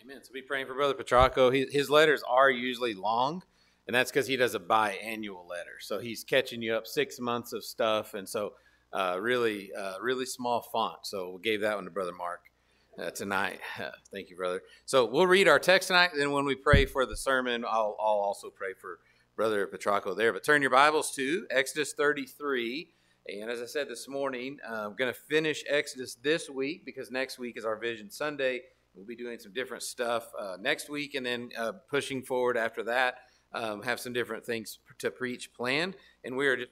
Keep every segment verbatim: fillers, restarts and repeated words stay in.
Amen. So be praying for Brother Petracco. He, his letters are usually long, and that's because he does a biannual letter. So he's catching you up six months of stuff, and so uh, really, uh, really small font. So we gave that one to Brother Mark uh, tonight. Uh, thank you, brother. So we'll read our text tonight, and then when we pray for the sermon, I'll, I'll also pray for Brother Petracco there. But turn your Bibles to Exodus thirty-three. And as I said this morning, uh, I'm going to finish Exodus this week because next week is our Vision Sunday. We'll be doing some different stuff uh, next week, and then uh, pushing forward after that, um, have some different things to preach planned. And we are just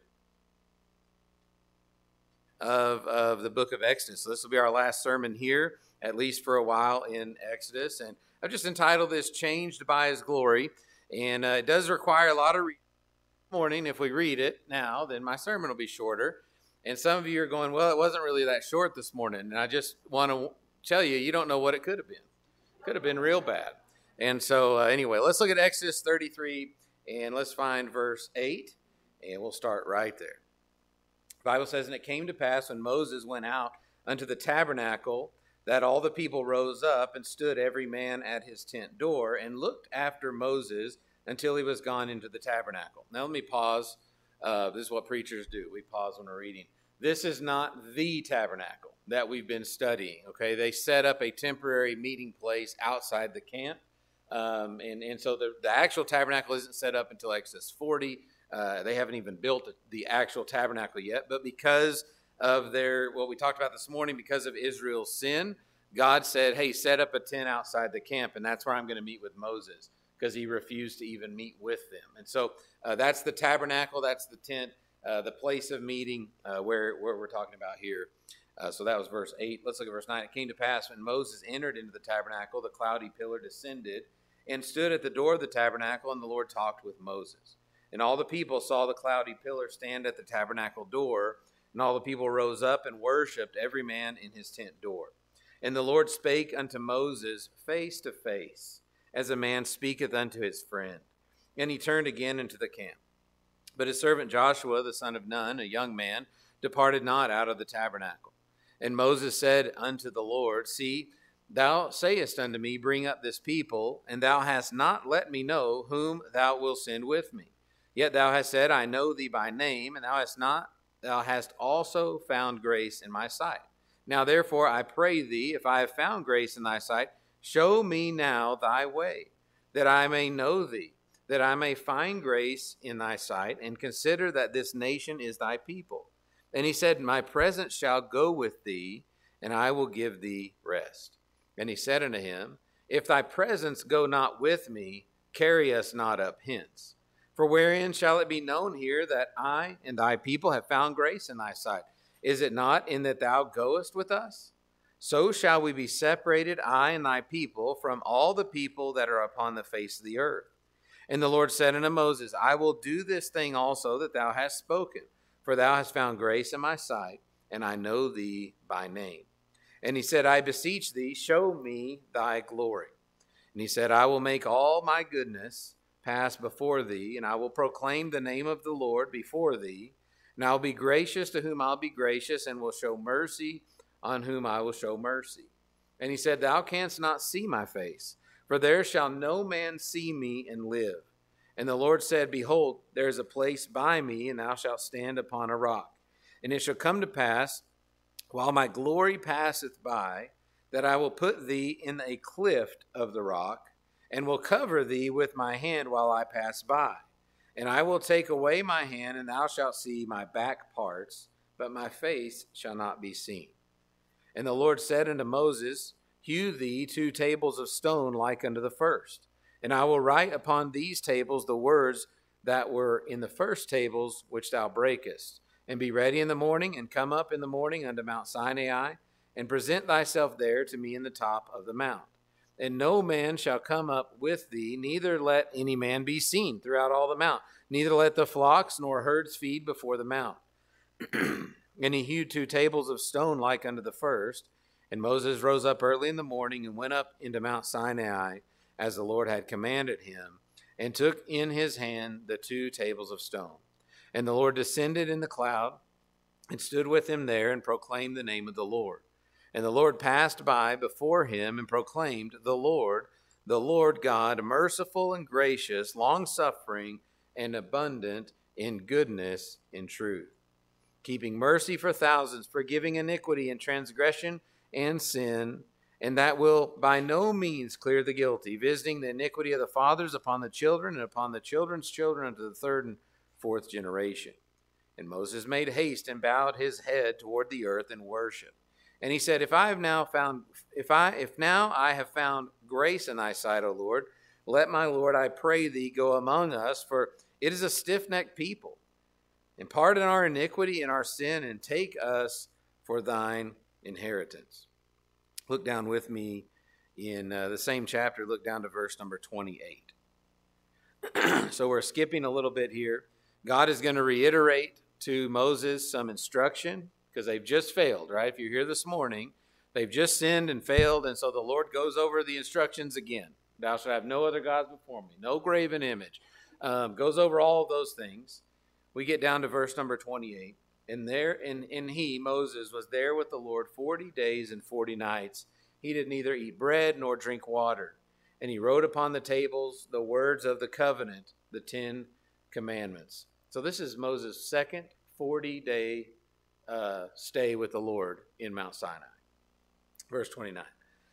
of, of the book of Exodus. So this will be our last sermon here, at least for a while in Exodus. And I've just entitled this, Changed by His Glory. And uh, it does require a lot of reading. Morning, if we read it now, then my sermon will be shorter. And some of you are going, well, it wasn't really that short this morning. And I just want to tell you, you don't know what it could have been. It could have been real bad. And so uh, anyway, let's look at Exodus thirty-three, and let's find verse eight, and we'll start right there. The Bible says, and it came to pass when Moses went out unto the tabernacle, that all the people rose up and stood every man at his tent door, and looked after Moses until he was gone into the tabernacle. Now let me pause. Uh, this is what preachers do. We pause when we're reading. This is not the tabernacle that we've been studying, okay? They set up a temporary meeting place outside the camp. Um, and, and so the, the actual tabernacle isn't set up until Exodus forty. Uh, they haven't even built the actual tabernacle yet. But because of their, what we talked about this morning, because of Israel's sin, God said, hey, set up a tent outside the camp, and that's where I'm going to meet with Moses, because he refused to even meet with them. And so uh, that's the tabernacle, that's the tent, uh, the place of meeting uh, where, where we're talking about here. Uh, so that was verse eight. Let's look at verse nine. It came to pass when Moses entered into the tabernacle, the cloudy pillar descended and stood at the door of the tabernacle, and the Lord talked with Moses. And all the people saw the cloudy pillar stand at the tabernacle door, and all the people rose up and worshipped, every man in his tent door. And the Lord spake unto Moses face to face, as a man speaketh unto his friend. And he turned again into the camp. But his servant Joshua, the son of Nun, a young man, departed not out of the tabernacle. And Moses said unto the Lord, see, thou sayest unto me, bring up this people, and thou hast not let me know whom thou wilt send with me. Yet thou hast said, I know thee by name, and thou hast not, thou hast also found grace in my sight. Now therefore I pray thee, if I have found grace in thy sight, show me now thy way, that I may know thee, that I may find grace in thy sight, and consider that this nation is thy people. And he said, my presence shall go with thee, and I will give thee rest. And he said unto him, if thy presence go not with me, carry us not up hence. For wherein shall it be known here that I and thy people have found grace in thy sight? Is it not in that thou goest with us? So shall we be separated, I and thy people, from all the people that are upon the face of the earth. And the Lord said unto Moses, I will do this thing also that thou hast spoken, for thou hast found grace in my sight, and I know thee by name. And he said, I beseech thee, show me thy glory. And he said, I will make all my goodness pass before thee, and I will proclaim the name of the Lord before thee. And I will be gracious to whom I'll be gracious, and will show mercy on whom I will show mercy. And he said, thou canst not see my face, for there shall no man see me and live. And the Lord said, behold, there is a place by me, and thou shalt stand upon a rock. And it shall come to pass, while my glory passeth by, that I will put thee in a cleft of the rock, and will cover thee with my hand while I pass by. And I will take away my hand, and thou shalt see my back parts, but my face shall not be seen. And the Lord said unto Moses, hew thee two tables of stone like unto the first. And I will write upon these tables the words that were in the first tables which thou breakest. And be ready in the morning, and come up in the morning unto Mount Sinai, and present thyself there to me in the top of the mount. And no man shall come up with thee, neither let any man be seen throughout all the mount. Neither let the flocks nor herds feed before the mount. And he hewed two tables of stone like unto the first. And Moses rose up early in the morning, and went up into Mount Sinai, as the Lord had commanded him, and took in his hand the two tables of stone. And the Lord descended in the cloud, and stood with him there, and proclaimed the name of the Lord. And the Lord passed by before him, and proclaimed, the Lord, the Lord God, merciful and gracious, long-suffering, and abundant in goodness and truth, keeping mercy for thousands, forgiving iniquity and transgression and sin, and that will by no means clear the guilty, visiting the iniquity of the fathers upon the children and upon the children's children unto the third and fourth generation. And Moses made haste and bowed his head toward the earth in worship. And he said, If I have now found, if I, if now I have found grace in thy sight, O Lord, let my Lord, I pray thee, go among us, for it is a stiff-necked people. And pardon our iniquity and our sin, and take us for thine inheritance. Look down with me in uh, the same chapter. Look down to verse number twenty-eight. So we're skipping a little bit here. God is going to reiterate to Moses some instruction because they've just failed, right? If you're here this morning, they've just sinned and failed, and so the Lord goes over the instructions again. Thou shalt have no other gods before me, no graven image. Um, goes over all of those things. We get down to verse number twenty-eight. And there, and, and he, Moses, was there with the Lord forty days and forty nights. He did neither eat bread nor drink water. And he wrote upon the tables the words of the covenant, the Ten Commandments. So this is Moses' second forty-day uh, stay with the Lord in Mount Sinai. Verse twenty-nine.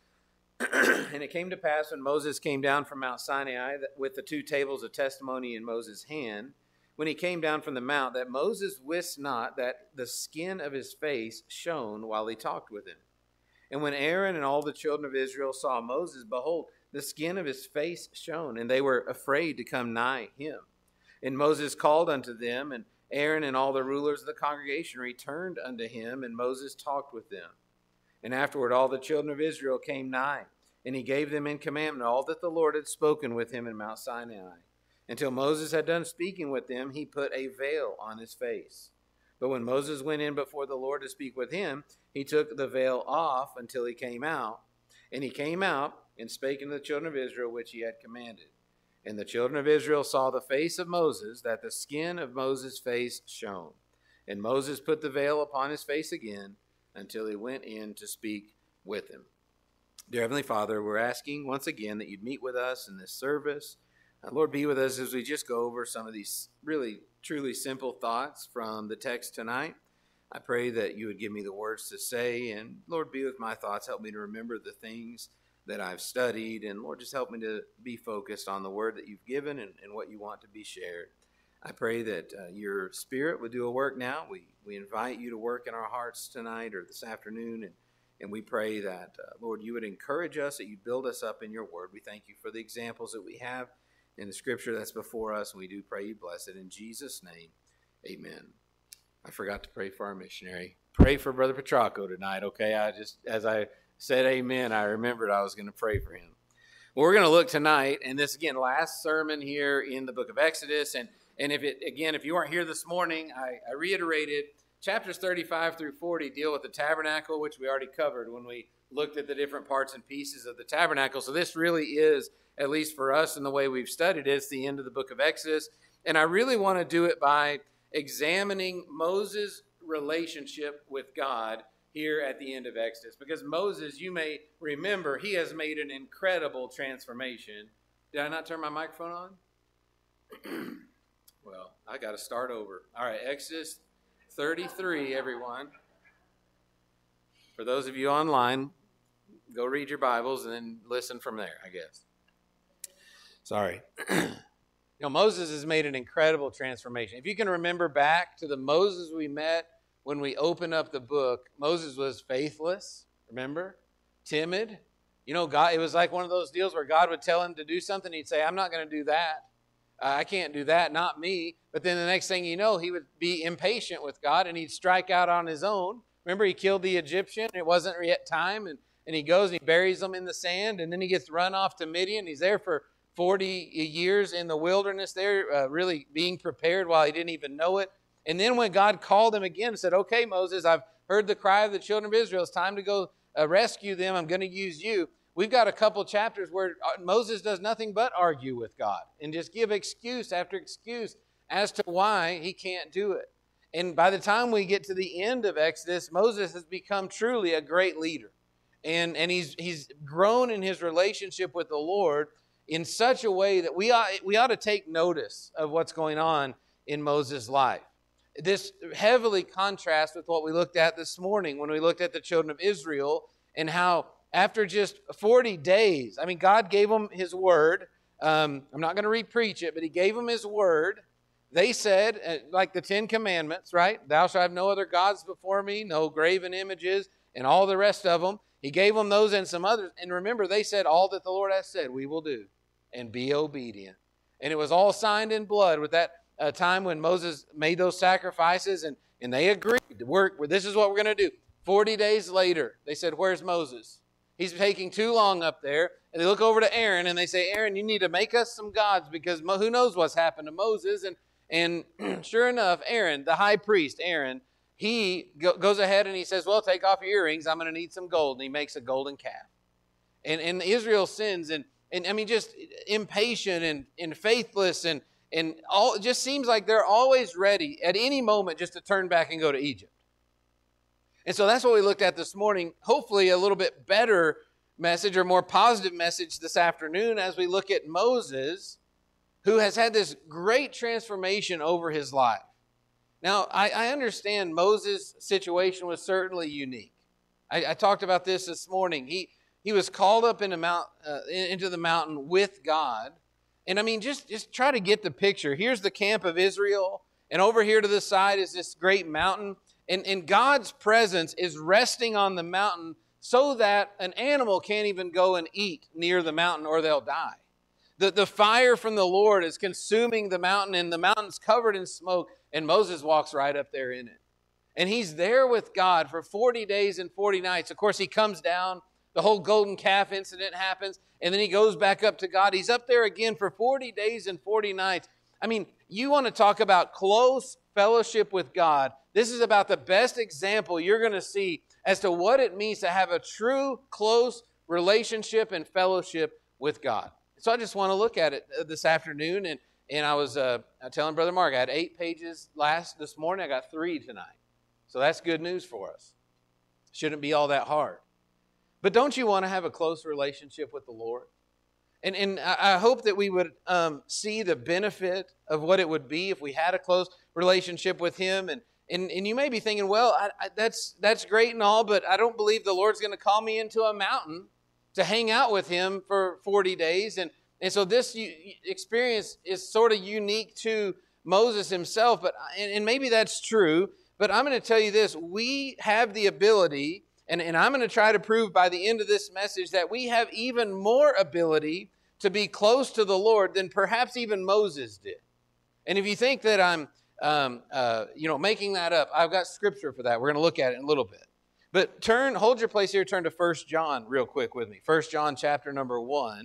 And it came to pass when Moses came down from Mount Sinai with the two tables of testimony in Moses' hand, when he came down from the mount, that Moses wist not that the skin of his face shone while he talked with him. And when Aaron and all the children of Israel saw Moses, behold, the skin of his face shone, and they were afraid to come nigh him. And Moses called unto them, and Aaron and all the rulers of the congregation returned unto him, and Moses talked with them. And afterward all the children of Israel came nigh, and he gave them in commandment all that the Lord had spoken with him in Mount Sinai. Until Moses had done speaking with them, he put a veil on his face. But when Moses went in before the Lord to speak with him, he took the veil off until he came out. And he came out and spake unto the children of Israel, which he had commanded. And the children of Israel saw the face of Moses, that the skin of Moses' face shone. And Moses put the veil upon his face again until he went in to speak with him. Dear Heavenly Father, we're asking once again that you'd meet with us in this service. Uh, Lord, be with us as we just go over some of these really, truly simple thoughts from the text tonight. I pray that you would give me the words to say, and Lord, be with my thoughts. Help me to remember the things that I've studied, and Lord, just help me to be focused on the word that you've given and, and what you want to be shared. I pray that uh, your Spirit would do a work now. We we invite you to work in our hearts tonight or this afternoon, and, and we pray that, uh, Lord, you would encourage us, that you build us up in your word. We thank you for the examples that we have in the scripture that's before us, and we do pray you bless it. In Jesus' name, amen. I forgot to pray for our missionary. Pray for Brother Petracco tonight, okay? I just, as I said amen, I remembered I was going to pray for him. Well, we're going to look tonight, and this, again, last sermon here in the book of Exodus, and And if it, again, if you weren't here this morning, I, I reiterated chapters thirty-five through forty deal with the tabernacle, which we already covered when we looked at the different parts and pieces of the tabernacle. So this really is, at least for us in the way we've studied it, it's the end of the book of Exodus. And I really want to do it by examining Moses' relationship with God here at the end of Exodus. Because Moses, you may remember, he has made an incredible transformation. Did I not turn my microphone on? Well, I got to start over. All right, Exodus thirty-three, everyone. For those of you online, go read your Bibles and then listen from there, I guess. Sorry. You know, Moses has made an incredible transformation. If you can remember back to the Moses we met when we opened up the book, Moses was faithless, remember? Timid. You know, God, it was like one of those deals where God would tell him to do something. He'd say, I'm not going to do that. Uh, I can't do that, not me. But then the next thing you know, he would be impatient with God and he'd strike out on his own. Remember, he killed the Egyptian. It wasn't yet time. And, and he goes and he buries them in the sand. And then he gets run off to Midian. He's there for forty years in the wilderness there, uh, really being prepared while he didn't even know it. And then when God called him again and said, okay, Moses, I've heard the cry of the children of Israel. It's time to go uh, rescue them. I'm going to use you. We've got a couple chapters where Moses does nothing but argue with God and just give excuse after excuse as to why he can't do it. And by the time we get to the end of Exodus, Moses has become truly a great leader. And, and he's, he's grown in his relationship with the Lord in such a way that we ought, we ought to take notice of what's going on in Moses' life. This heavily contrasts with what we looked at this morning when we looked at the children of Israel and how after just forty days, I mean, God gave them his word. Um, I'm not going to re-preach it, but he gave them his word. They said, uh, like the Ten Commandments, right? Thou shalt have no other gods before me, no graven images, and all the rest of them. He gave them those and some others. And remember, they said, all that the Lord has said, we will do, and be obedient. And it was all signed in blood with that uh, time when Moses made those sacrifices, and, and they agreed to work. This is what we're going to do. forty days later, they said, where's Moses? He's taking too long up there. And they look over to Aaron, and they say, Aaron, you need to make us some gods, because who knows what's happened to Moses. And, and sure enough, Aaron, the high priest, Aaron, he go, goes ahead and he says, well, take off your earrings. I'm going to need some gold. And he makes a golden calf. And, and Israel sins, and, and I mean, just impatient and, and faithless, and, and all, it just seems like they're always ready at any moment just to turn back and go to Egypt. And so that's what we looked at this morning. Hopefully a little bit better message, or more positive message this afternoon, as we look at Moses, who has had this great transformation over his life. Now, I, I understand Moses' situation was certainly unique. I, I talked about this this morning. He he was called up into, mount, uh, into the mountain with God. And I mean, just, just try to get the picture. Here's the camp of Israel, and over here to the side is this great mountain. And, and God's presence is resting on the mountain so that an animal can't even go and eat near the mountain, or they'll die. The, the fire from the Lord is consuming the mountain, and the mountain's covered in smoke, and Moses walks right up there in it. And he's there with God for forty days and forty nights. Of course, he comes down. The whole golden calf incident happens, and then he goes back up to God. He's up there again for forty days and forty nights. I mean, you want to talk about close fellowship with God. This is about the best example you're going to see as to what it means to have a true, close relationship and fellowship with God. So I just want to look at it this afternoon, and, and I was uh, telling Brother Mark, I had eight pages last this morning. I got three tonight. So that's good news for us. Shouldn't be all that hard. But don't you want to have a close relationship with the Lord? And, and I hope that we would um, see the benefit of what it would be if we had a close relationship with Him. And And, and you may be thinking, well, I, I, that's that's great and all, but I don't believe the Lord's going to call me into a mountain to hang out with Him for forty days. And, and so this experience is sort of unique to Moses himself, but and, and maybe that's true. But I'm going to tell you this. We have the ability, and, and I'm going to try to prove by the end of this message, that we have even more ability to be close to the Lord than perhaps even Moses did. And if you think that I'm Um, uh, you know, making that up, I've got scripture for that. We're going to look at it in a little bit. But turn, hold your place here, turn to First John real quick with me. First John chapter number one.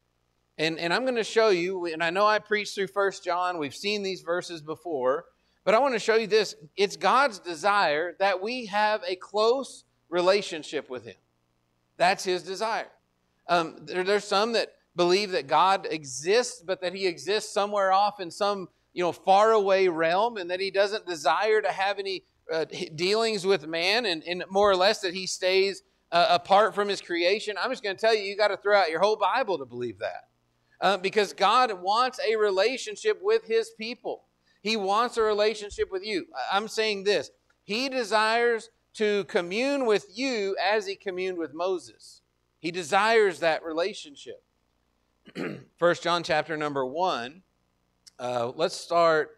And, and I'm going to show you, and I know I preached through First John. We've seen these verses before. But I want to show you this. It's God's desire that we have a close relationship with Him. That's His desire. Um, there, there's some that believe that God exists, but that He exists somewhere off in some you know, faraway realm, and that He doesn't desire to have any uh, dealings with man, and, and more or less that He stays uh, apart from His creation. I'm just going to tell you, you got to throw out your whole Bible to believe that. Uh, because God wants a relationship with His people. He wants a relationship with you. I'm saying this. He desires to commune with you as He communed with Moses. He desires that relationship. First John chapter number one. Uh, let's start,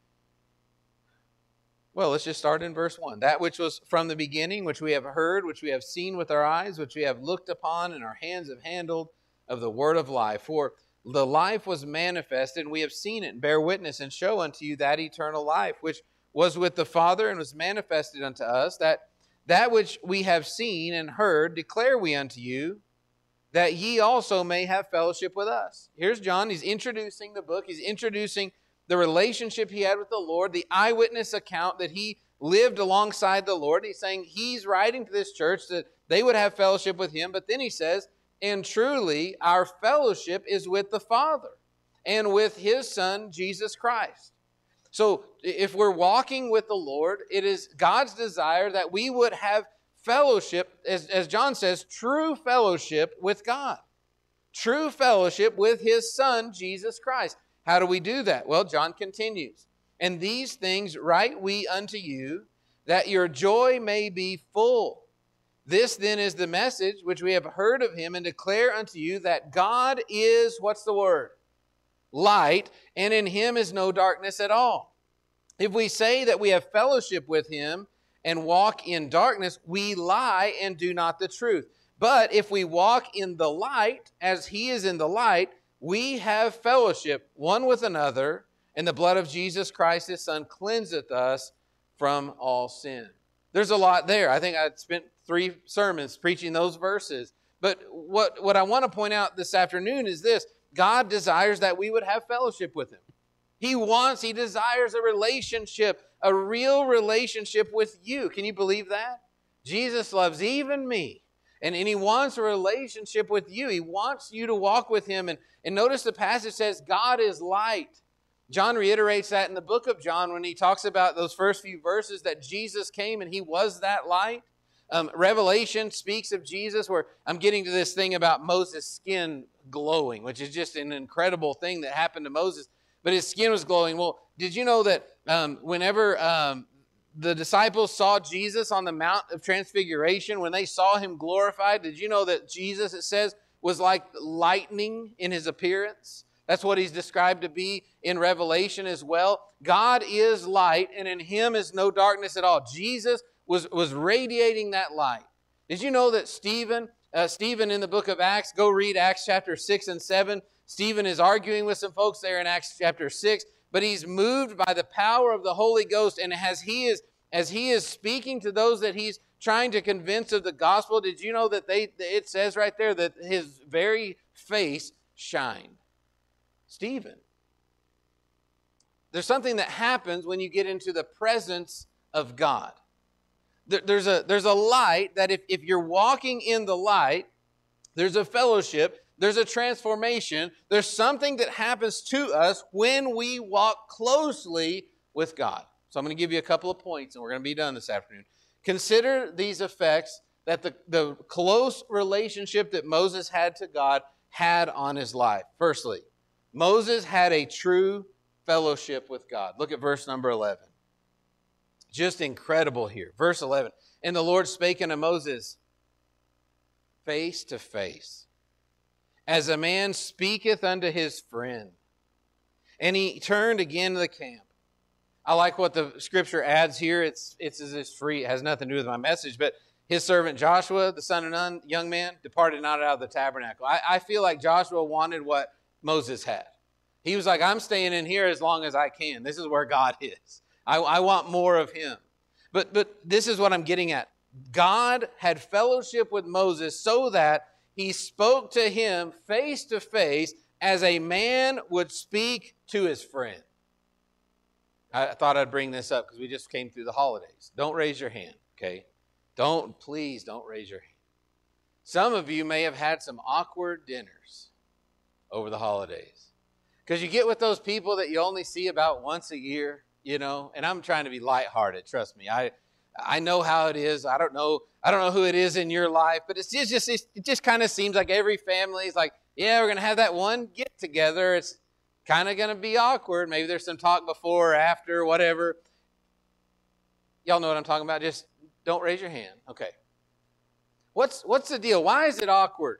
well, let's just start in verse one. That which was from the beginning, which we have heard, which we have seen with our eyes, which we have looked upon, and our hands have handled, of the word of life. For the life was manifested, and we have seen it, and bear witness, and show unto you that eternal life, which was with the Father, and was manifested unto us. That, that which we have seen and heard declare we unto you, that ye also may have fellowship with us. Here's John. He's introducing the book. He's introducing the relationship he had with the Lord, the eyewitness account that he lived alongside the Lord. He's saying he's writing to this church that they would have fellowship with Him. But then he says, and truly our fellowship is with the Father and with His Son, Jesus Christ. So if we're walking with the Lord, it is God's desire that we would have fellowship, as, as John says, true fellowship with God. True fellowship with His Son, Jesus Christ. How do we do that? Well, John continues. And these things write we unto you, that your joy may be full. This then is the message which we have heard of Him, and declare unto you that God is, what's the word? Light, and in Him is no darkness at all. If we say that we have fellowship with Him and walk in darkness, we lie and do not the truth. But if we walk in the light, as He is in the light, we have fellowship one with another, and the blood of Jesus Christ, His Son, cleanseth us from all sin. There's a lot there. I think I spent three sermons preaching those verses. But what, what I want to point out this afternoon is this. God desires that we would have fellowship with Him. He wants, He desires a relationship, a real relationship with you. Can you believe that? Jesus loves even me. And, and He wants a relationship with you. He wants you to walk with Him. And, and notice the passage says, God is light. John reiterates that in the book of John when he talks about those first few verses that Jesus came and He was that light. Um, Revelation speaks of Jesus where I'm getting to this thing about Moses' skin glowing, which is just an incredible thing that happened to Moses. But his skin was glowing. Well, did you know that um, whenever um, the disciples saw Jesus on the Mount of Transfiguration, when they saw Him glorified, did you know that Jesus, it says, was like lightning in His appearance? That's what He's described to be in Revelation as well. God is light, and in Him is no darkness at all. Jesus was, was radiating that light. Did you know that Stephen, uh, Stephen in the book of Acts, go read Acts chapter six and seven. Stephen is arguing with some folks there in Acts chapter six, but he's moved by the power of the Holy Ghost, and as he is, as he is speaking to those that he's trying to convince of the gospel, did you know that they? It says right there that his very face shined. Stephen. There's something that happens when you get into the presence of God. There, there's a, there's a light that if, if you're walking in the light, there's a fellowship, there's a transformation, there's something that happens to us when we walk closely with God. So I'm going to give you a couple of points and we're going to be done this afternoon. Consider these effects that the, the close relationship that Moses had to God had on his life. Firstly, Moses had a true fellowship with God. Look at verse number eleven. Just incredible here. Verse eleven. And the Lord spake unto Moses face to face, as a man speaketh unto his friend. And he turned again to the camp. I like what the scripture adds here. It's, it's as it's free. It has nothing to do with my message, but his servant Joshua, the son of Nun, young man, departed not out of the tabernacle. I, I feel like Joshua wanted what Moses had. He was like, I'm staying in here as long as I can. This is where God is. I, I want more of Him. But, but this is what I'm getting at. God had fellowship with Moses so that He spoke to him face to face as a man would speak to his friend. I thought I'd bring this up because we just came through the holidays. Don't raise your hand, okay? Don't, please don't raise your hand. Some of you may have had some awkward dinners over the holidays. Because you get with those people that you only see about once a year, you know, and I'm trying to be lighthearted, trust me. I I know how it is. I don't know I don't know who it is in your life, but it's just, just it just kind of seems like every family is like, yeah, we're going to have that one get together. It's kind of going to be awkward. Maybe there's some talk before or after, whatever. Y'all know what I'm talking about. Just don't raise your hand. Okay. What's what's the deal? Why is it awkward?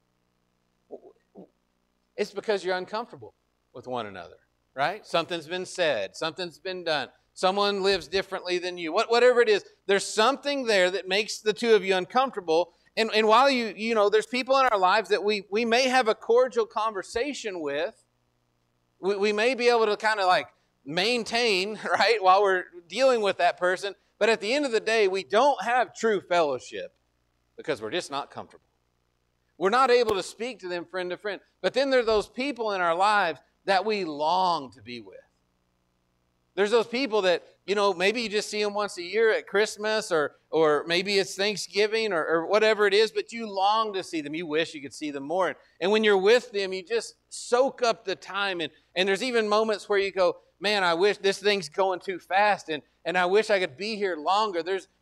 It's because you're uncomfortable with one another, right? Something's been said. Something's been done. Someone lives differently than you. What, whatever it is, there's something there that makes the two of you uncomfortable. And, and while you, you know, there's people in our lives that we, we may have a cordial conversation with. We, we may be able to kind of like maintain, right, while we're dealing with that person. But at the end of the day, we don't have true fellowship because we're just not comfortable. We're not able to speak to them friend to friend. But then there are those people in our lives that we long to be with. There's those people that, you know, maybe you just see them once a year at Christmas or or maybe it's Thanksgiving or, or whatever it is, but you long to see them. You wish you could see them more. And when you're with them, you just soak up the time. And, and there's even moments where you go, man, I wish this thing's going too fast and, and I wish I could be here longer. There's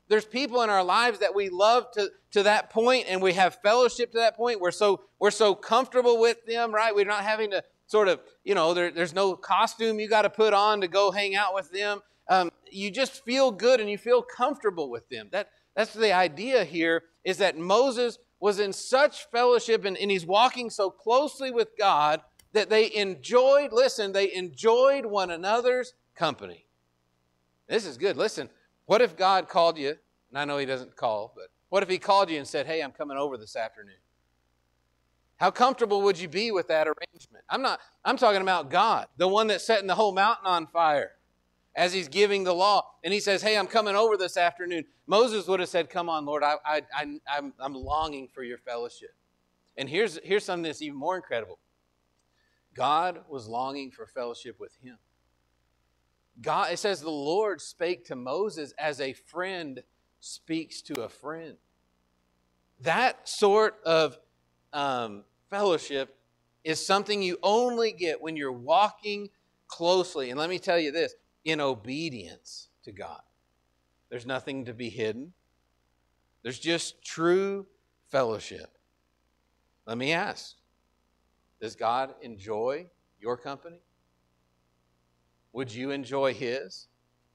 there's people in our lives that we love to, to that point, and we have fellowship to that point. We're so, we're so comfortable with them, right? We're not having to sort of, you know, there, there's no costume you got to put on to go hang out with them. Um, you just feel good and you feel comfortable with them. That, that's the idea here, is that Moses was in such fellowship and, and he's walking so closely with God that they enjoyed, listen, they enjoyed one another's company. This is good. Listen, what if God called you, and I know he doesn't call, but what if he called you and said, hey, I'm coming over this afternoon? How comfortable would you be with that arrangement? I'm not, I'm talking about God, the one that's setting the whole mountain on fire as he's giving the law. And he says, hey, I'm coming over this afternoon. Moses would have said, come on, Lord, I, I, I, I'm, I'm longing for your fellowship. And here's, here's something that's even more incredible. God was longing for fellowship with him. God, it says the Lord spake to Moses as a friend speaks to a friend. That sort of um, fellowship is something you only get when you're walking closely. And let me tell you this, in obedience to God. There's nothing to be hidden. There's just true fellowship. Let me ask, does God enjoy your company? Would you enjoy his?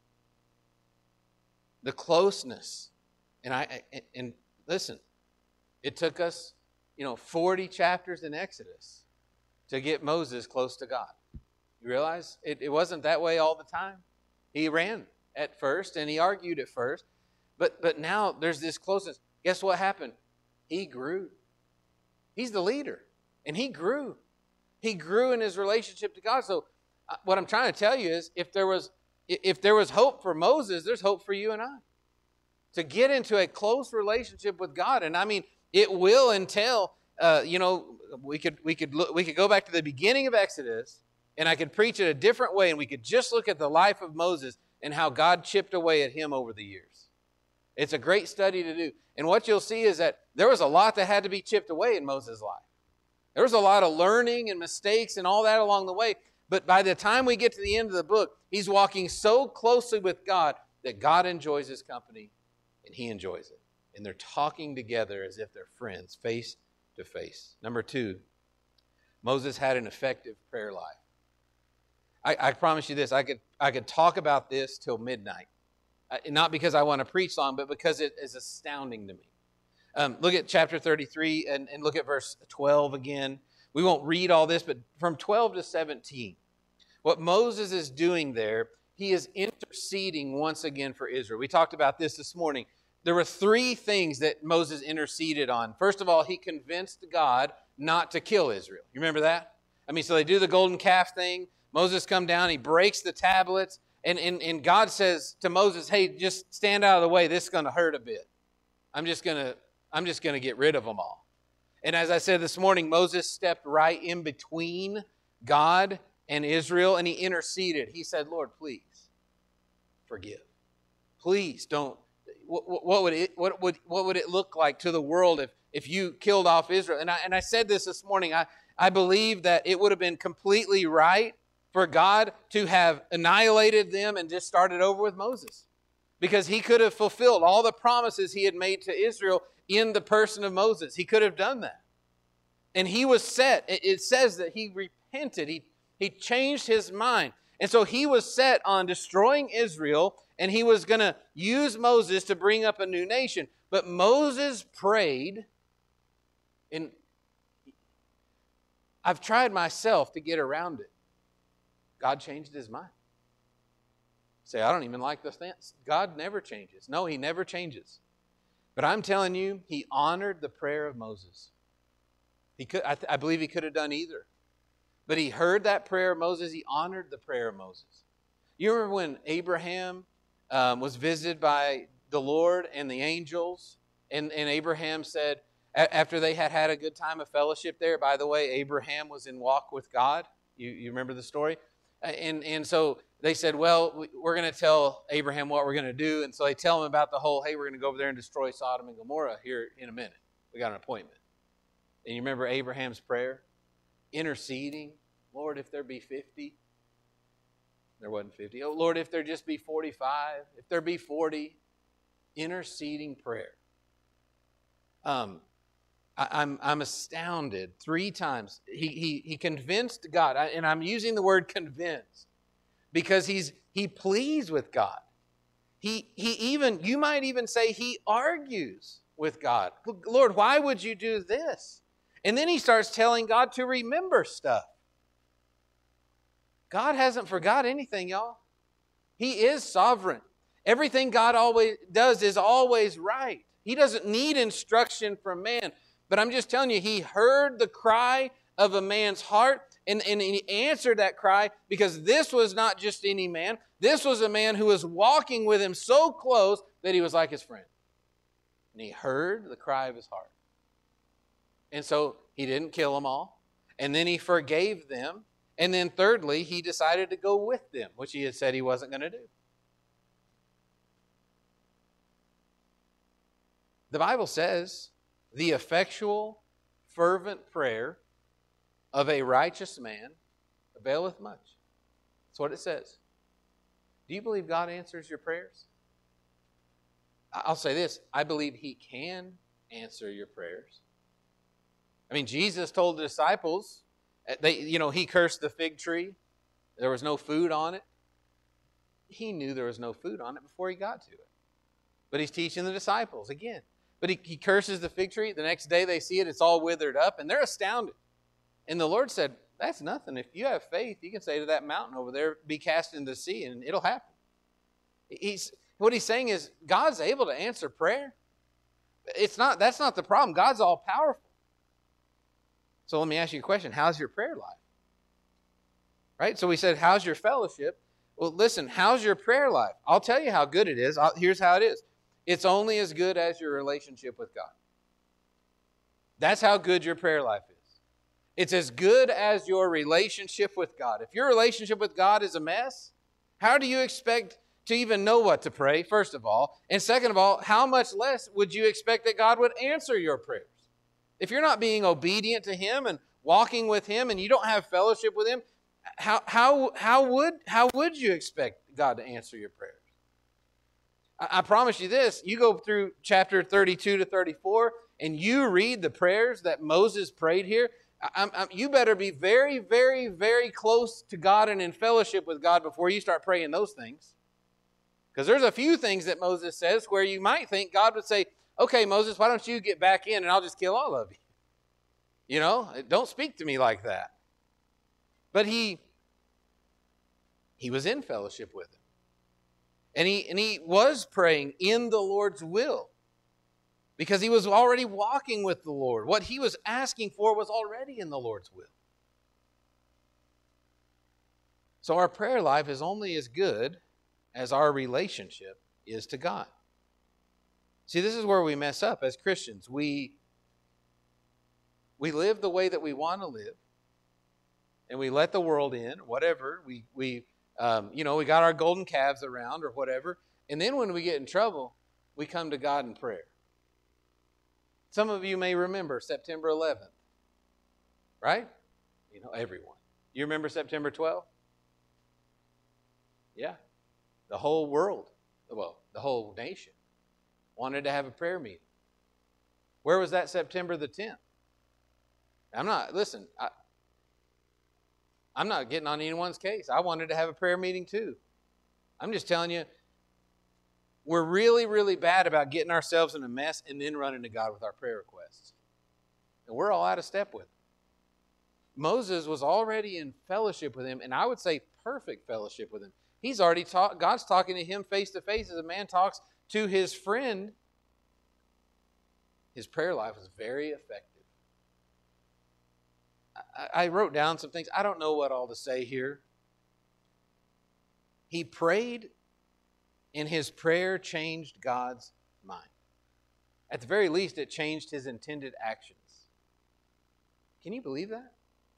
The closeness. And I and, and listen, it took us, you know, forty chapters in Exodus to get Moses close to God. You realize it, it wasn't that way all the time. He ran at first and he argued at first, but but now there's this closeness. Guess what happened? He grew. He's the leader, and he grew. He grew in his relationship to God. So uh, what I'm trying to tell you is, if there was if there was hope for Moses, there's hope for you and I to get into a close relationship with God. And I mean, it will entail. Uh, you know, we could we could look, we could go back to the beginning of Exodus, and I could preach it a different way, and we could just look at the life of Moses and how God chipped away at him over the years. It's a great study to do. And what you'll see is that there was a lot that had to be chipped away in Moses' life. There was a lot of learning and mistakes and all that along the way. But by the time we get to the end of the book, he's walking so closely with God that God enjoys his company and he enjoys it. And they're talking together as if they're friends, face to face. Number two, Moses had an effective prayer life. I, I promise you this, I could, I could talk about this till midnight. Uh, not because I want to preach long, but because it is astounding to me. Um, look at chapter thirty-three and, and look at verse twelve again. We won't read all this, but from twelve to seventeen, what Moses is doing there, he is interceding once again for Israel. We talked about this this morning. There were three things that Moses interceded on. First of all, he convinced God not to kill Israel. You remember that? I mean, so they do the golden calf thing. Moses come down, he breaks the tablets, and, and, and God says to Moses, hey, just stand out of the way. This is going to hurt a bit. I'm just going to I'm just going to get rid of them all. And as I said this morning, Moses stepped right in between God and Israel, and he interceded. He said, Lord, please forgive. Please don't. What, what would it what would what would it look like to the world if, if you killed off Israel? And I and I said this this morning. I, I believe that it would have been completely right for God to have annihilated them and just started over with Moses, because he could have fulfilled all the promises he had made to Israel in the person of Moses. He could have done that. And he was set. It says that he repented. He, he changed his mind. And so he was set on destroying Israel, and he was going to use Moses to bring up a new nation. But Moses prayed, and I've tried myself to get around it. God changed his mind. Say, I don't even like the stance. God never changes. No, he never changes. But I'm telling you, he honored the prayer of Moses. He could, I, th- I believe he could have done either. But he heard that prayer of Moses. He honored the prayer of Moses. You remember when Abraham um, was visited by the Lord and the angels? And, and Abraham said, a- after they had had a good time of fellowship there, by the way, Abraham was in walk with God. You, you remember the story? And, and so they said, well, we're going to tell Abraham what we're going to do. And so they tell him about the whole, hey, we're going to go over there and destroy Sodom and Gomorrah here in a minute. We got an appointment. And you remember Abraham's prayer? Interceding. Lord, if there be fifty. There wasn't fifty. Oh, Lord, if there just be forty-five. If there be forty. Interceding prayer. Um, I, I'm I'm astounded. Three times he he he convinced God, and I'm using the word convinced because he's he pleads with God. He he even you might even say he argues with God. Lord, why would you do this? And then he starts telling God to remember stuff. God hasn't forgot anything, y'all. He is sovereign. Everything God always does is always right. He doesn't need instruction from man. But I'm just telling you, he heard the cry of a man's heart, and, and he answered that cry because this was not just any man. This was a man who was walking with him so close that he was like his friend. And he heard the cry of his heart. And so he didn't kill them all. And then he forgave them. And then thirdly, he decided to go with them, which he had said he wasn't going to do. The Bible says, the effectual, fervent prayer of a righteous man availeth much. That's what it says. Do you believe God answers your prayers? I'll say this. I believe he can answer your prayers. I mean, Jesus told the disciples, they, you know, he cursed the fig tree. There was no food on it. He knew there was no food on it before he got to it. But he's teaching the disciples again. But he, he curses the fig tree. The next day they see it. It's all withered up. And they're astounded. And the Lord said, that's nothing. If you have faith, you can say to that mountain over there, be cast into the sea, and it'll happen. He's, what he's saying is, God's able to answer prayer. It's not, that's not the problem. God's all powerful. So let me ask you a question. How's your prayer life? Right? So we said, how's your fellowship? Well, listen, how's your prayer life? I'll tell you how good it is. I'll, here's how it is. It's only as good as your relationship with God. That's how good your prayer life is. It's as good as your relationship with God. If your relationship with God is a mess, how do you expect to even know what to pray, first of all? And second of all, how much less would you expect that God would answer your prayers? If you're not being obedient to him and walking with him and you don't have fellowship with him, how, how, how, would, how would you expect God to answer your prayers? I, I promise you this, you go through chapter thirty-two to thirty-four and you read the prayers that Moses prayed here, I, I, you better be very, very, very close to God and in fellowship with God before you start praying those things. Because there's a few things that Moses says where you might think God would say, okay, Moses, why don't you get back in and I'll just kill all of you? You know, don't speak to me like that. But he, he was in fellowship with him. And he, and he was praying in the Lord's will because he was already walking with the Lord. What he was asking for was already in the Lord's will. So our prayer life is only as good as our relationship is to God. See, this is where we mess up as Christians. We, we live the way that we want to live, and we let the world in, whatever. We, we um, you know, we got our golden calves around or whatever, and then when we get in trouble, we come to God in prayer. Some of you may remember September eleventh, right? You know, everyone. You remember September twelfth? Yeah. The whole world, well, the whole nation wanted to have a prayer meeting. Where was that September the tenth? I'm not, listen, I, I'm not getting on anyone's case. I wanted to have a prayer meeting too. I'm just telling you, we're really, really bad about getting ourselves in a mess and then running to God with our prayer requests. And we're all out of step with it. Moses was already in fellowship with him, and I would say perfect fellowship with him. He's already talked, God's talking to him face to face as a man talks to his friend. His prayer life was very effective. I, I wrote down some things. I don't know what all to say here. He prayed, and his prayer changed God's mind. At the very least, it changed his intended actions. Can you believe that?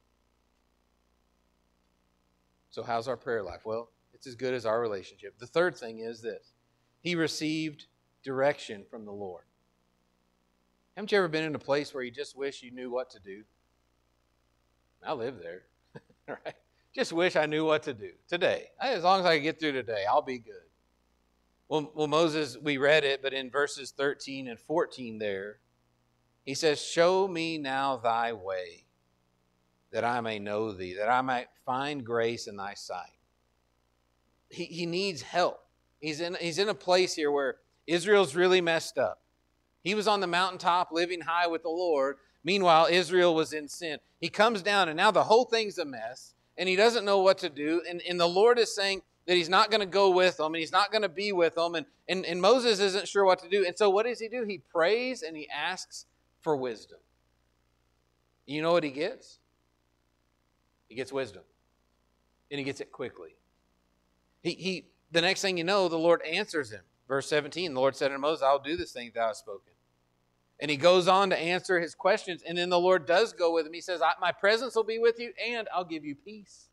So how's our prayer life? Well, it's as good as our relationship. The third thing is this. He received direction from the Lord. Haven't you ever been in a place where you just wish you knew what to do? I live there, right? Just wish I knew what to do today. As long as I get through today, I'll be good. Well, well, Moses, we read it, but in verses thirteen and fourteen there, he says, show me now thy way, that I may know thee, that I might find grace in thy sight. He, he needs help. He's in, he's in a place here where Israel's really messed up. He was on the mountaintop living high with the Lord. Meanwhile, Israel was in sin. He comes down, and now the whole thing's a mess, and he doesn't know what to do. And, and the Lord is saying that he's not going to go with them, and he's not going to be with them. And, and, and Moses isn't sure what to do. And so what does he do? He prays, and he asks for wisdom. You know what he gets? He gets wisdom. And he gets it quickly. He, he, the next thing you know, the Lord answers him. Verse seventeen, the Lord said to Moses, I'll do this thing thou hast spoken. And he goes on to answer his questions. And then the Lord does go with him. He says, my presence will be with you, and I'll give you peace.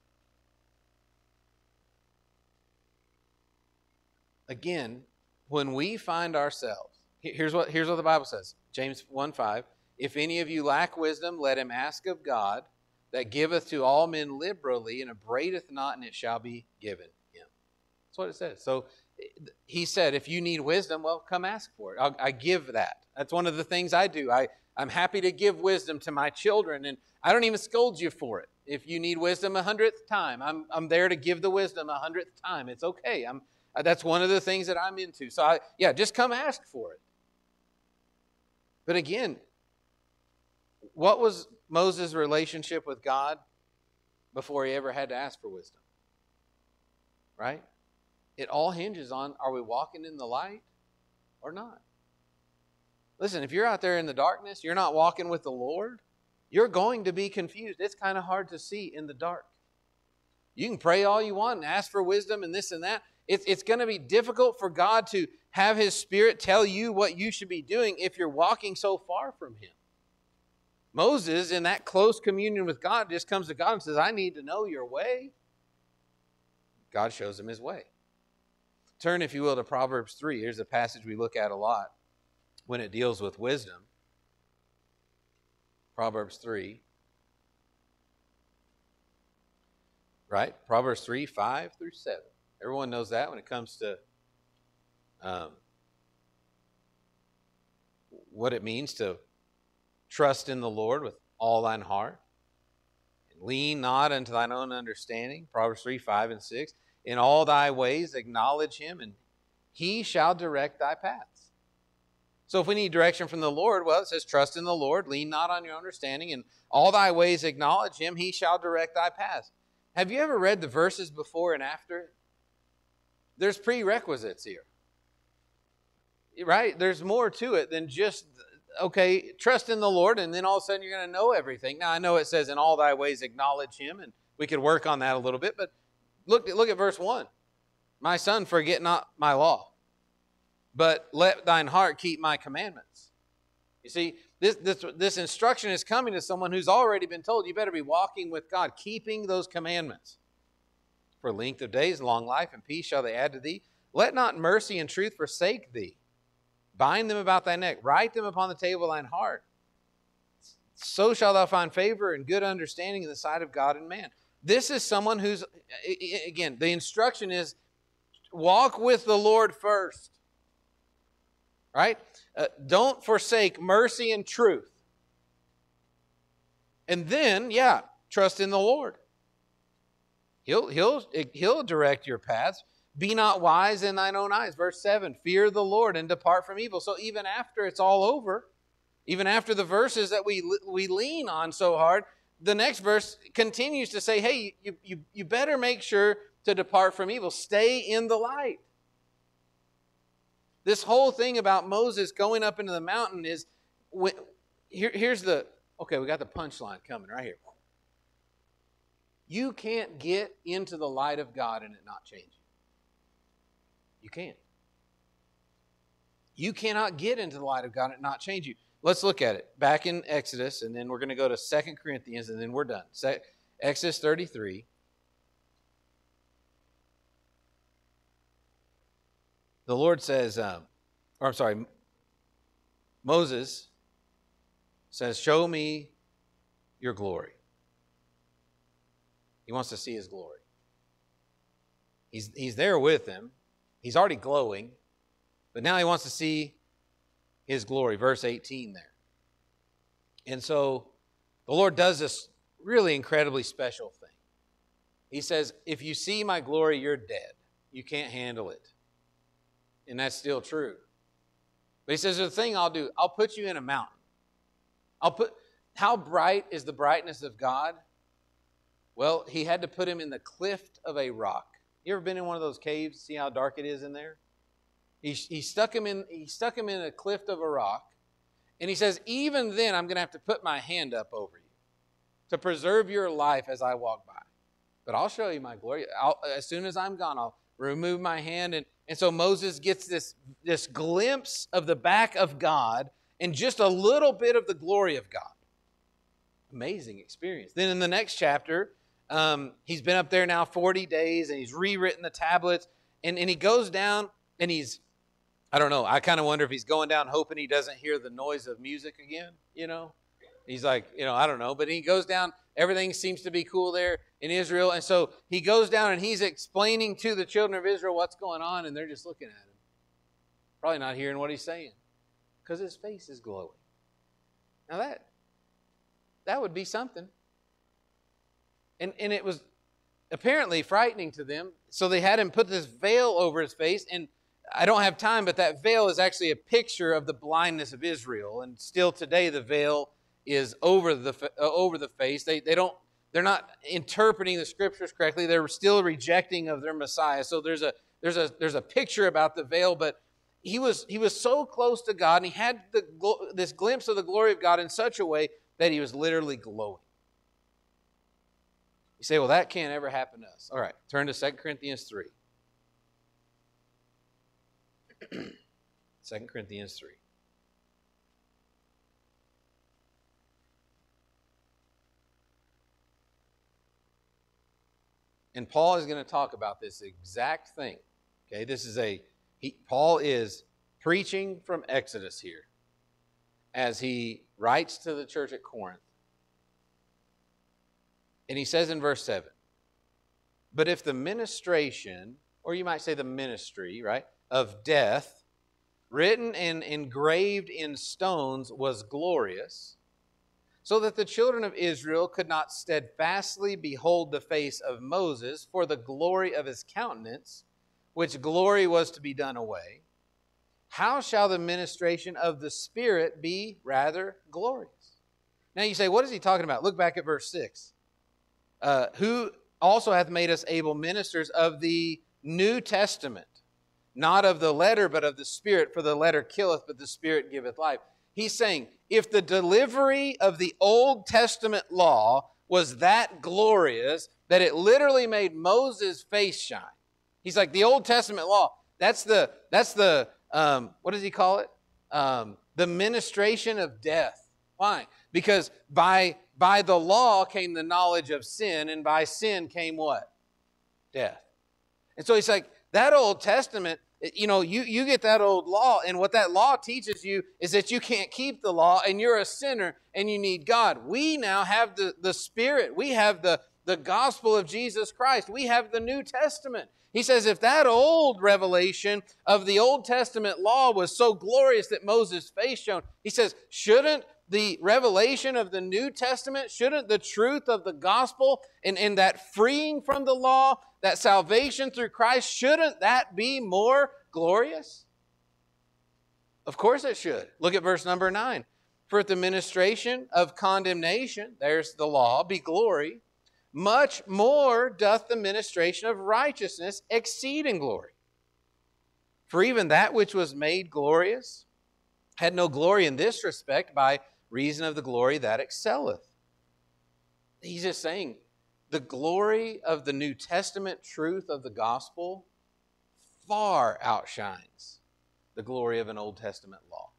Again, when we find ourselves, here's what, here's what the Bible says. James one five, if any of you lack wisdom, let him ask of God, that giveth to all men liberally, and upbraideth not, and it shall be given him. That's what it says. So he said, if you need wisdom, well, come ask for it. I'll, I give that. That's one of the things I do. I, I'm happy to give wisdom to my children, and I don't even scold you for it. If you need wisdom a hundredth time, I'm, I'm there to give the wisdom a hundredth time. It's okay. I'm, that's one of the things that I'm into. So, I, yeah, just come ask for it. But again, what was Moses' relationship with God before he ever had to ask for wisdom? Right? It all hinges on, are we walking in the light or not? Listen, if you're out there in the darkness, you're not walking with the Lord, you're going to be confused. It's kind of hard to see in the dark. You can pray all you want and ask for wisdom and this and that. It's, it's going to be difficult for God to have His Spirit tell you what you should be doing if you're walking so far from Him. Moses, in that close communion with God, just comes to God and says, I need to know your way. God shows him his way. Turn, if you will, to Proverbs three. Here's a passage we look at a lot when it deals with wisdom. Proverbs three. Right? Proverbs three, five through seven. Everyone knows that when it comes to um, what it means to trust in the Lord with all thine heart, and lean not unto thine own understanding. Proverbs three, five, and six. In all thy ways acknowledge him, and he shall direct thy paths. So if we need direction from the Lord, well, it says, trust in the Lord, lean not on your understanding, and all thy ways acknowledge him, he shall direct thy paths. Have you ever read the verses before and after? There's prerequisites here. Right? There's more to it than just, okay, trust in the Lord, and then all of a sudden you're going to know everything. Now, I know it says, in all thy ways acknowledge him, and we could work on that a little bit, but look, look at verse one. My son, forget not my law, but let thine heart keep my commandments. You see, this, this, this instruction is coming to someone who's already been told, you better be walking with God, keeping those commandments. For length of days, long life, and peace shall they add to thee. Let not mercy and truth forsake thee. Bind them about thy neck. Write them upon the table of thine heart. So shalt thou find favor and good understanding in the sight of God and man. This is someone who's, again, the instruction is walk with the Lord first. Right? Uh, don't forsake mercy and truth. And then, yeah, trust in the Lord. He'll, he'll, he'll direct your paths. Be not wise in thine own eyes. Verse seven, fear the Lord and depart from evil. So even after it's all over, even after the verses that we, we lean on so hard, the next verse continues to say, hey, you, you, you better make sure to depart from evil. Stay in the light. This whole thing about Moses going up into the mountain is, when, here, here's the, okay, we got the punchline coming right here. You can't get into the light of God and it not change you. You can't. You cannot get into the light of God and it not change you. Let's look at it. Back in Exodus, and then we're going to go to Second Corinthians, and then we're done. Exodus thirty-three. The Lord says, um, or I'm sorry, Moses says, show me your glory. He wants to see his glory. He's, he's there with him. He's already glowing. But now he wants to see his glory, verse eighteen there. And so the Lord does this really incredibly special thing. He says, if you see my glory, you're dead. You can't handle it. And that's still true. But he says, the thing I'll do, I'll put you in a mountain. I'll put, how bright is the brightness of God? Well, he had to put him in the cleft of a rock. You ever been in one of those caves? See how dark it is in there? He, he stuck him in, he stuck him in a cleft of a rock. And he says, even then, I'm going to have to put my hand up over you to preserve your life as I walk by. But I'll show you my glory. I'll, as soon as I'm gone, I'll remove my hand. And, and so Moses gets this, this glimpse of the back of God and just a little bit of the glory of God. Amazing experience. Then in the next chapter, um, he's been up there now forty days, and he's rewritten the tablets. And, and he goes down, and he's, I don't know, I kind of wonder if he's going down hoping he doesn't hear the noise of music again, you know. He's like, you know, I don't know. But he goes down, everything seems to be cool there in Israel. And so he goes down and he's explaining to the children of Israel what's going on, and they're just looking at him. Probably not hearing what he's saying because his face is glowing. Now that, that would be something. And, and it was apparently frightening to them. So they had him put this veil over his face, and I don't have time, but that veil is actually a picture of the blindness of Israel. And still today, the veil is over the uh, over the face. They they don't they're not interpreting the scriptures correctly. They're still rejecting of their Messiah. So there's a there's a there's a picture about the veil. But he was he was so close to God, and he had the this glimpse of the glory of God in such a way that he was literally glowing. You say, well, that can't ever happen to us. All right, turn to Second Corinthians three. Second Corinthians three. And Paul is going to talk about this exact thing. Okay, this is a, he, Paul is preaching from Exodus here as he writes to the church at Corinth. And he says in verse seven, but if the ministration, or you might say the ministry, right, of death, written and engraved in stones, was glorious, so that the children of Israel could not steadfastly behold the face of Moses for the glory of his countenance, which glory was to be done away, how shall the ministration of the Spirit be rather glorious? Now you say, what is he talking about? Look back at verse six. Uh, who also hath made us able ministers of the New Testament, not of the letter, but of the Spirit, for the letter killeth, but the Spirit giveth life. He's saying, if the delivery of the Old Testament law was that glorious that it literally made Moses' face shine. He's like, the Old Testament law, that's the, that's the um, what does he call it? Um, the ministration of death. Why? Because by, by the law came the knowledge of sin, and by sin came what? Death. And so he's like, that Old Testament, you know, you, you get that old law, and what that law teaches you is that you can't keep the law, and you're a sinner, and you need God. We now have the, the Spirit. We have the, the gospel of Jesus Christ. We have the New Testament. He says if that old revelation of the Old Testament law was so glorious that Moses' face shone, he says, shouldn't the revelation of the New Testament, shouldn't the truth of the gospel and, and that freeing from the law, that salvation through Christ, shouldn't that be more glorious? Of course it should. Look at verse number nine. For if the ministration of condemnation, there's the law, be glory, much more doth the ministration of righteousness exceed in glory. For even that which was made glorious had no glory in this respect by reason of the glory that excelleth. He's just saying, the glory of the New Testament truth of the gospel far outshines the glory of an Old Testament law.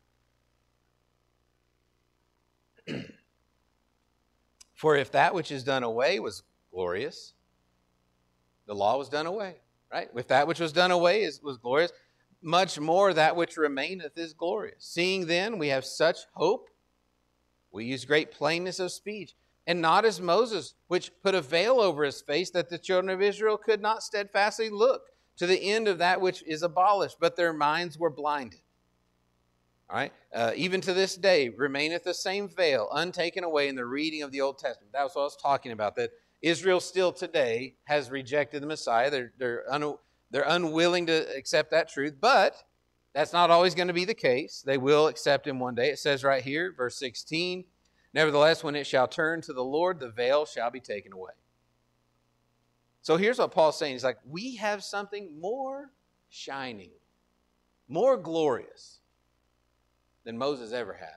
For if that which is done away was glorious, the law was done away, right? If that which was done away is, was glorious, much more that which remaineth is glorious. Seeing then we have such hope, we use great plainness of speech, and not as Moses, which put a veil over his face, that the children of Israel could not steadfastly look to the end of that which is abolished, but their minds were blinded. All right? Uh, even to this day remaineth the same veil, untaken away in the reading of the Old Testament. That was what I was talking about, that Israel still today has rejected the Messiah. They're, they're, un, they're unwilling to accept that truth, but that's not always going to be the case. They will accept him one day. It says right here, verse sixteen, nevertheless, when it shall turn to the Lord, the veil shall be taken away. So here's what Paul's saying. He's like, we have something more shining, more glorious than Moses ever had.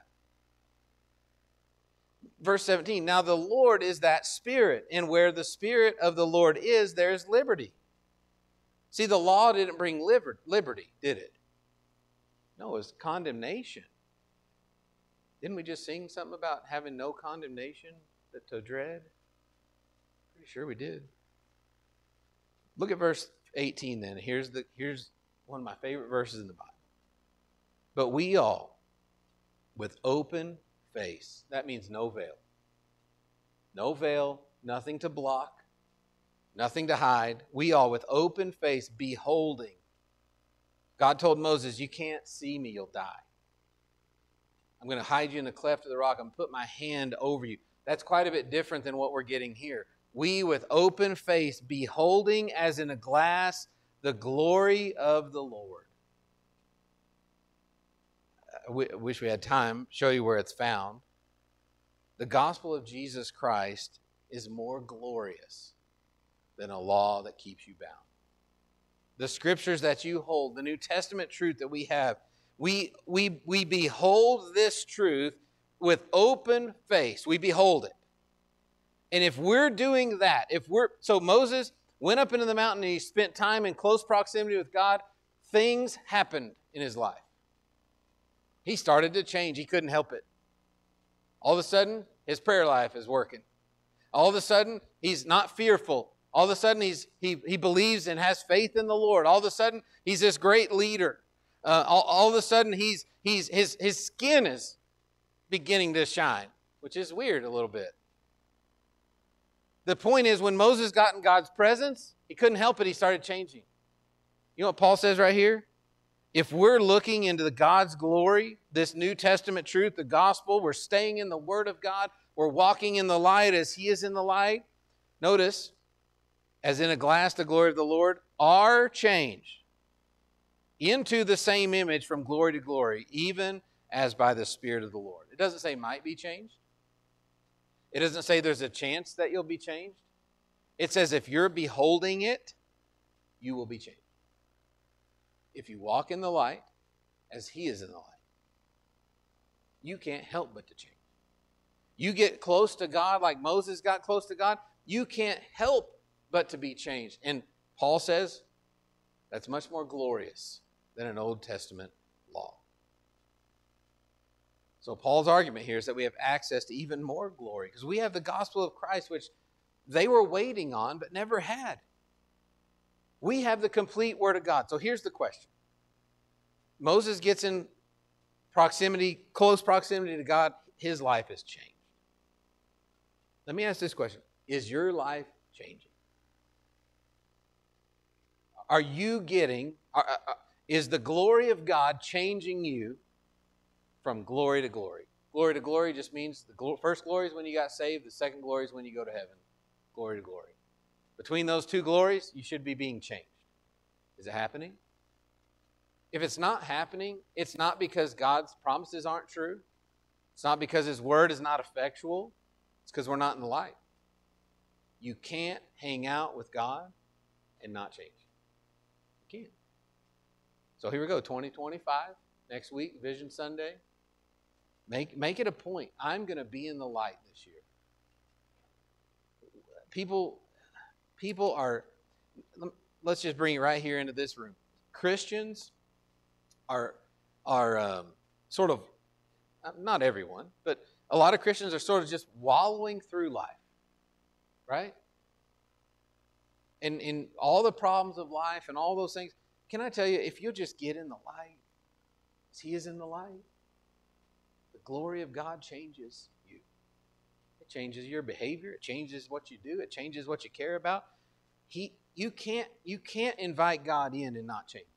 Verse seventeen, now the Lord is that Spirit, and where the Spirit of the Lord is, there is liberty. See, the law didn't bring liberty, did it? No, it was condemnation. Didn't we just sing something about having no condemnation to dread? Pretty sure we did. Look at verse eighteen then. Here's, the, here's one of my favorite verses in the Bible. But we all, with open face. That means no veil. No veil, nothing to block, nothing to hide. We all with open face beholding. God told Moses, you can't see me, you'll die. I'm going to hide you in the cleft of the rock. I'm going to put my hand over you. That's quite a bit different than what we're getting here. We with open face beholding as in a glass the glory of the Lord. I wish we had time to show you where it's found. The gospel of Jesus Christ is more glorious than a law that keeps you bound. The scriptures that you hold, the New Testament truth that we have, we, we, we behold this truth with open face. We behold it. And if we're doing that, if we're, so Moses went up into the mountain and he spent time in close proximity with God, things happened in his life. He started to change. He couldn't help it. All of a sudden, his prayer life is working. All of a sudden, he's not fearful. All of a sudden, he's, he, he believes and has faith in the Lord. All of a sudden, he's this great leader. Uh, all, all of a sudden, he's, he's, his, his skin is beginning to shine, which is weird a little bit. The point is, when Moses got in God's presence, he couldn't help it. He started changing. You know what Paul says right here? If we're looking into the God's glory, this New Testament truth, the gospel, we're staying in the Word of God, we're walking in the light as He is in the light. Notice, as in a glass the glory of the Lord, are changed into the same image from glory to glory, even as by the Spirit of the Lord. It doesn't say might be changed. It doesn't say there's a chance that you'll be changed. It says if you're beholding it, you will be changed. If you walk in the light as He is in the light, you can't help but to change. You get close to God like Moses got close to God, you can't help but to be changed. And Paul says that's much more glorious than an Old Testament law. So Paul's argument here is that we have access to even more glory because we have the gospel of Christ, which they were waiting on but never had. We have the complete Word of God. So here's the question. Moses gets in proximity, close proximity to God. His life has changed. Let me ask this question. Is your life changing? Are you getting, are, are, is the glory of God changing you from glory to glory? Glory to glory just means the first glory is when you got saved. The second glory is when you go to heaven. Glory to glory. Between those two glories, you should be being changed. Is it happening? If it's not happening, it's not because God's promises aren't true. It's not because His Word is not effectual. It's because we're not in the light. You can't hang out with God and not change. You can't. So here we go, twenty twenty-five, next week, Vision Sunday. Make, make it a point. I'm going to be in the light this year. People... People are, let's just bring it right here into this room. Christians are, are um, sort of, not everyone, but a lot of Christians are sort of just wallowing through life, right? And in all the problems of life and all those things, can I tell you, if you'll just get in the light, as He is in the light, the glory of God changes you. It changes your behavior. It changes what you do. It changes what you care about. He, you can't, you can't invite God in and not change.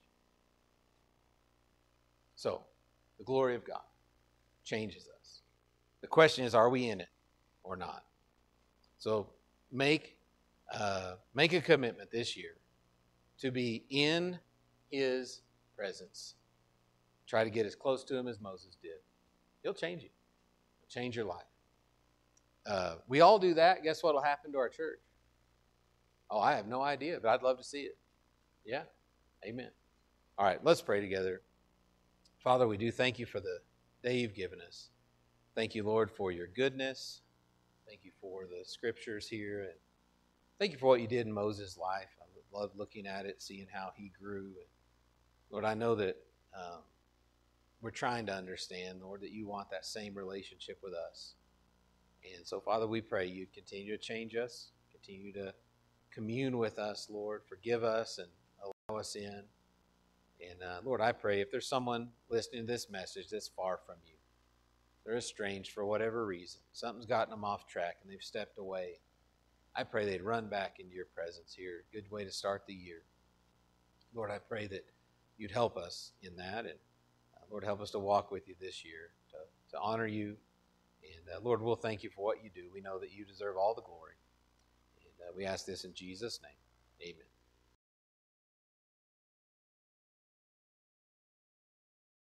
So, the glory of God changes us. The question is, are we in it or not? So, make uh, make a commitment this year to be in His presence. Try to get as close to Him as Moses did. He'll change you. He'll change your life. Uh, we all do that. Guess what will happen to our church? Oh, I have no idea, but I'd love to see it. Yeah. Amen. All right, let's pray together. Father, we do thank you for the day you've given us. Thank you, Lord, for your goodness. Thank you for the scriptures here. And thank you for what you did in Moses' life. I love looking at it, seeing how he grew. And Lord, I know that um, we're trying to understand, Lord, that you want that same relationship with us. And so, Father, we pray you continue to change us, continue to commune with us, Lord. Forgive us and allow us in. And, uh, Lord, I pray if there's someone listening to this message that's far from you, they're estranged for whatever reason, something's gotten them off track and they've stepped away, I pray they'd run back into your presence here. Good way to start the year. Lord, I pray that you'd help us in that. And, uh, Lord, help us to walk with you this year, to, to honor you. And, uh, Lord, we'll thank you for what you do. We know that you deserve all the glory. And uh, we ask this in Jesus' name. Amen.